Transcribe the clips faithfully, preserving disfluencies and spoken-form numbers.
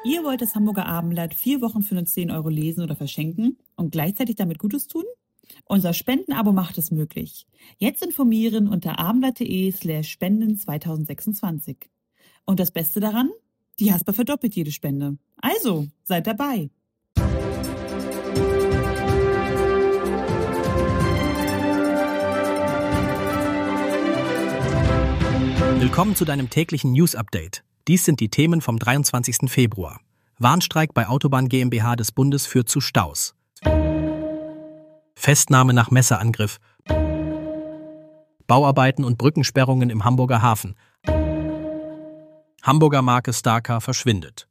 Ihr wollt das Hamburger Abendblatt vier Wochen für nur zehn Euro lesen oder verschenken und gleichzeitig damit Gutes tun? Unser Spendenabo macht es möglich. Jetzt informieren unter abendblatt.de slash spenden zweitausendsechsundzwanzig. Und das Beste daran? Die Hasper verdoppelt jede Spende. Also, seid dabei. Willkommen zu deinem täglichen News-Update. Dies sind die Themen vom dreiundzwanzigsten Februar. Warnstreik bei Autobahn GmbH des Bundes führt zu Staus. Festnahme nach Messerangriff. Bauarbeiten und Brückensperrungen im Hamburger Hafen. Hamburger Marke Starcar verschwindet.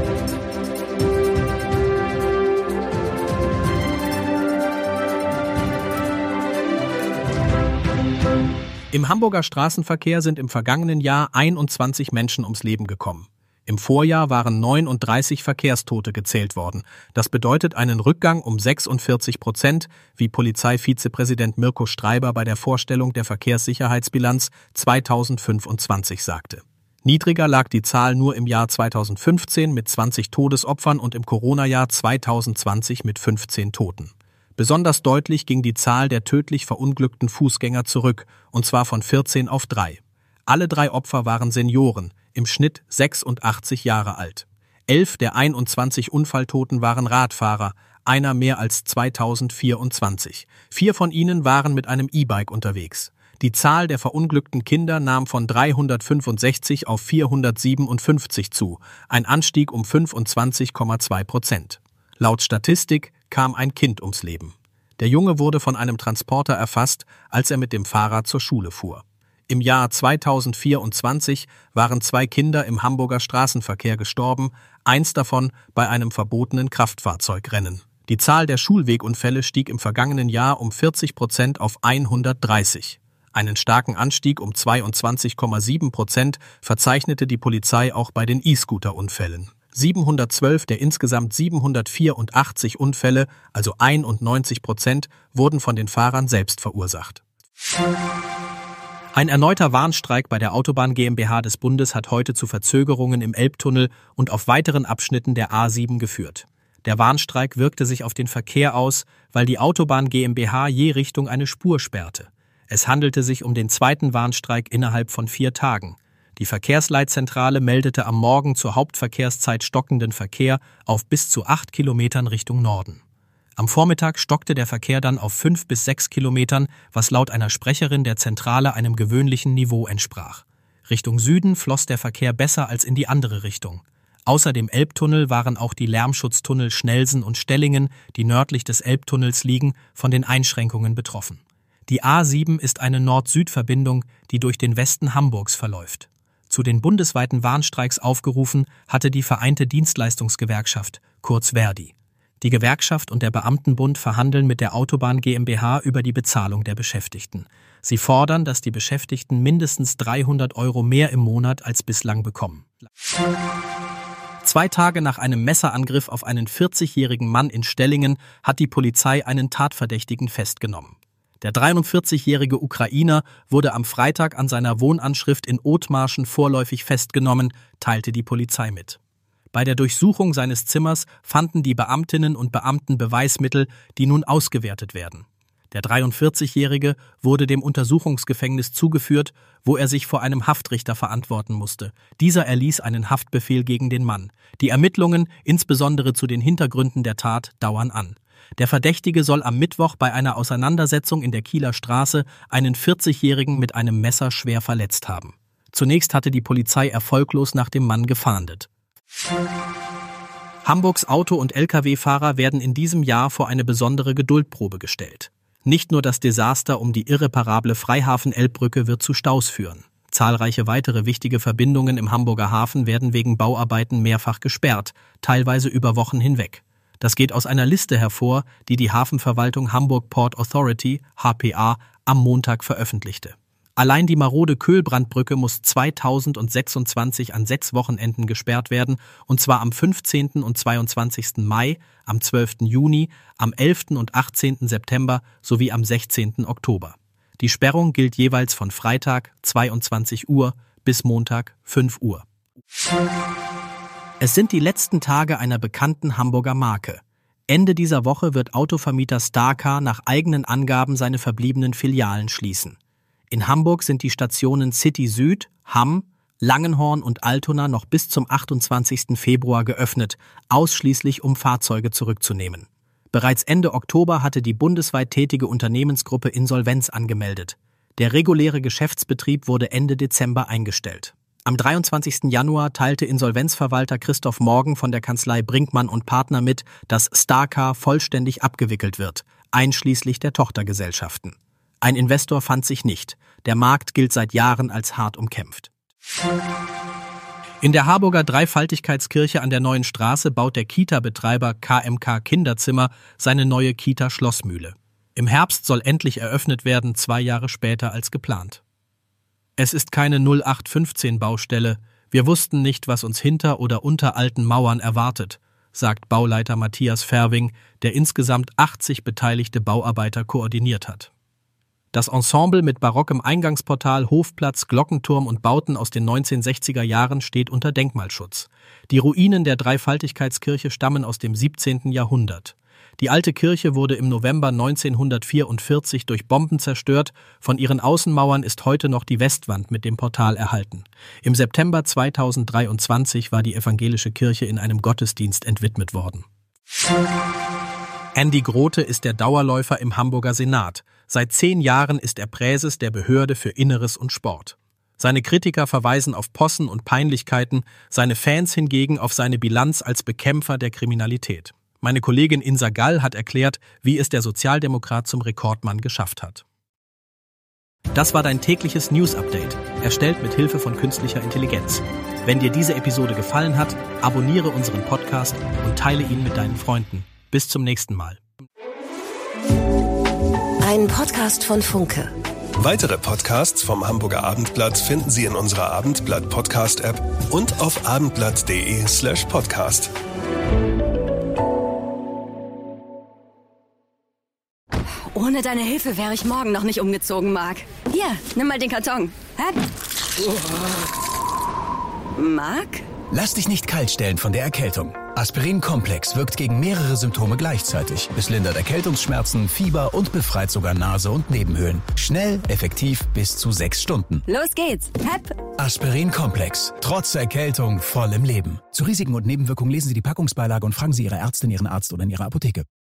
Im Hamburger Straßenverkehr sind im vergangenen Jahr einundzwanzig Menschen ums Leben gekommen. Im Vorjahr waren neununddreißig Verkehrstote gezählt worden. Das bedeutet einen Rückgang um sechsundvierzig Prozent, wie Polizeivizepräsident Mirko Streiber bei der Vorstellung der Verkehrssicherheitsbilanz zweitausendfünfundzwanzig sagte. Niedriger lag die Zahl nur im Jahr zweitausendfünfzehn mit zwanzig Todesopfern und im Corona-Jahr zweitausendzwanzig mit fünfzehn Toten. Besonders deutlich ging die Zahl der tödlich verunglückten Fußgänger zurück, und zwar von vierzehn auf drei. Alle drei Opfer waren Senioren, im Schnitt sechsundachtzig Jahre alt. Elf der einundzwanzig Unfalltoten waren Radfahrer, einer mehr als zweitausendvierundzwanzig. Vier von ihnen waren mit einem E-Bike unterwegs. Die Zahl der verunglückten Kinder nahm von dreihundertfünfundsechzig auf vierhundertsiebenundfünfzig zu, ein Anstieg um fünfundzwanzig Komma zwei Prozent. Laut Statistik kam ein Kind ums Leben. Der Junge wurde von einem Transporter erfasst, als er mit dem Fahrrad zur Schule fuhr. Im Jahr zweitausendvierundzwanzig waren zwei Kinder im Hamburger Straßenverkehr gestorben, eins davon bei einem verbotenen Kraftfahrzeugrennen. Die Zahl der Schulwegunfälle stieg im vergangenen Jahr um vierzig Prozent auf hundertdreißig. Einen starken Anstieg um zweiundzwanzig Komma sieben Prozent verzeichnete die Polizei auch bei den E-Scooter-Unfällen. siebenhundertzwölf der insgesamt siebenhundertvierundachtzig Unfälle, also einundneunzig Prozent, wurden von den Fahrern selbst verursacht. Ein erneuter Warnstreik bei der Autobahn GmbH des Bundes hat heute zu Verzögerungen im Elbtunnel und auf weiteren Abschnitten der A sieben geführt. Der Warnstreik wirkte sich auf den Verkehr aus, weil die Autobahn GmbH je Richtung eine Spur sperrte. Es handelte sich um den zweiten Warnstreik innerhalb von vier Tagen. Die Verkehrsleitzentrale meldete am Morgen zur Hauptverkehrszeit stockenden Verkehr auf bis zu acht Kilometern Richtung Norden. Am Vormittag stockte der Verkehr dann auf fünf bis sechs Kilometern, was laut einer Sprecherin der Zentrale einem gewöhnlichen Niveau entsprach. Richtung Süden floss der Verkehr besser als in die andere Richtung. Außer dem Elbtunnel waren auch die Lärmschutztunnel Schnelsen und Stellingen, die nördlich des Elbtunnels liegen, von den Einschränkungen betroffen. Die A sieben ist eine Nord-Süd-Verbindung, die durch den Westen Hamburgs verläuft. Zu den bundesweiten Warnstreiks aufgerufen hatte die Vereinte Dienstleistungsgewerkschaft, kurz Verdi. Die Gewerkschaft und der Beamtenbund verhandeln mit der Autobahn GmbH über die Bezahlung der Beschäftigten. Sie fordern, dass die Beschäftigten mindestens dreihundert Euro mehr im Monat als bislang bekommen. Zwei Tage nach einem Messerangriff auf einen vierzigjährigen Mann in Stellingen hat die Polizei einen Tatverdächtigen festgenommen. Der dreiundvierzigjährige Ukrainer wurde am Freitag an seiner Wohnanschrift in Othmarschen vorläufig festgenommen, teilte die Polizei mit. Bei der Durchsuchung seines Zimmers fanden die Beamtinnen und Beamten Beweismittel, die nun ausgewertet werden. Der dreiundvierzigjährige wurde dem Untersuchungsgefängnis zugeführt, wo er sich vor einem Haftrichter verantworten musste. Dieser erließ einen Haftbefehl gegen den Mann. Die Ermittlungen, insbesondere zu den Hintergründen der Tat, dauern an. Der Verdächtige soll am Mittwoch bei einer Auseinandersetzung in der Kieler Straße einen vierzigjährigen mit einem Messer schwer verletzt haben. Zunächst hatte die Polizei erfolglos nach dem Mann gefahndet. Hamburgs Auto- und L K W-Fahrer werden in diesem Jahr vor eine besondere Geduldprobe gestellt. Nicht nur das Desaster um die irreparable Freihafen-Elbbrücke wird zu Staus führen. Zahlreiche weitere wichtige Verbindungen im Hamburger Hafen werden wegen Bauarbeiten mehrfach gesperrt, teilweise über Wochen hinweg. Das geht aus einer Liste hervor, die die Hafenverwaltung Hamburg Port Authority, H P A, am Montag veröffentlichte. Allein die marode Köhlbrandbrücke muss zweitausendsechsundzwanzig an sechs Wochenenden gesperrt werden, und zwar am fünfzehnten und zweiundzwanzigsten Mai, am zwölften Juni, am elften und achtzehnten September sowie am sechzehnten Oktober. Die Sperrung gilt jeweils von Freitag zweiundzwanzig Uhr bis Montag fünf Uhr. Es sind die letzten Tage einer bekannten Hamburger Marke. Ende dieser Woche wird Autovermieter Starcar nach eigenen Angaben seine verbliebenen Filialen schließen. In Hamburg sind die Stationen City Süd, Hamm, Langenhorn und Altona noch bis zum achtundzwanzigsten Februar geöffnet, ausschließlich um Fahrzeuge zurückzunehmen. Bereits Ende Oktober hatte die bundesweit tätige Unternehmensgruppe Insolvenz angemeldet. Der reguläre Geschäftsbetrieb wurde Ende Dezember eingestellt. Am dreiundzwanzigsten Januar teilte Insolvenzverwalter Christoph Morgen von der Kanzlei Brinkmann und Partner mit, dass Starcar vollständig abgewickelt wird, einschließlich der Tochtergesellschaften. Ein Investor fand sich nicht. Der Markt gilt seit Jahren als hart umkämpft. In der Harburger Dreifaltigkeitskirche an der Neuen Straße baut der Kita-Betreiber K M K Kinderzimmer seine neue Kita Schlossmühle. Im Herbst soll endlich eröffnet werden, zwei Jahre später als geplant. Es ist keine null acht fünfzehn Baustelle. Wir wussten nicht, was uns hinter oder unter alten Mauern erwartet, sagt Bauleiter Matthias Ferwing, der insgesamt achtzig beteiligte Bauarbeiter koordiniert hat. Das Ensemble mit barockem Eingangsportal, Hofplatz, Glockenturm und Bauten aus den neunzehnhundertsechziger Jahren steht unter Denkmalschutz. Die Ruinen der Dreifaltigkeitskirche stammen aus dem siebzehnten Jahrhundert. Die alte Kirche wurde im November neunzehnhundertvierundvierzig durch Bomben zerstört. Von ihren Außenmauern ist heute noch die Westwand mit dem Portal erhalten. Im September zweitausenddreiundzwanzig war die evangelische Kirche in einem Gottesdienst entwidmet worden. Andy Grote ist der Dauerläufer im Hamburger Senat. Seit zehn Jahren ist er Präses der Behörde für Inneres und Sport. Seine Kritiker verweisen auf Possen und Peinlichkeiten, seine Fans hingegen auf seine Bilanz als Bekämpfer der Kriminalität. Meine Kollegin Insa Gall hat erklärt, wie es der Sozialdemokrat zum Rekordmann geschafft hat. Das war dein tägliches News-Update, erstellt mit Hilfe von künstlicher Intelligenz. Wenn dir diese Episode gefallen hat, abonniere unseren Podcast und teile ihn mit deinen Freunden. Bis zum nächsten Mal. Ein Podcast von Funke. Weitere Podcasts vom Hamburger Abendblatt finden Sie in unserer Abendblatt-Podcast-App und auf abendblatt.de slash podcast. Ohne deine Hilfe wäre ich morgen noch nicht umgezogen, Marc. Hier, nimm mal den Karton. Hä? Marc? Lass dich nicht kalt stellen von der Erkältung. Aspirin Complex wirkt gegen mehrere Symptome gleichzeitig. Es lindert Erkältungsschmerzen, Fieber und befreit sogar Nase und Nebenhöhlen. Schnell, effektiv, bis zu sechs Stunden. Los geht's. Hep. Aspirin Complex. Trotz Erkältung voll im Leben. Zu Risiken und Nebenwirkungen lesen Sie die Packungsbeilage und fragen Sie Ihre Ärztin, Ihren Arzt oder in Ihrer Apotheke.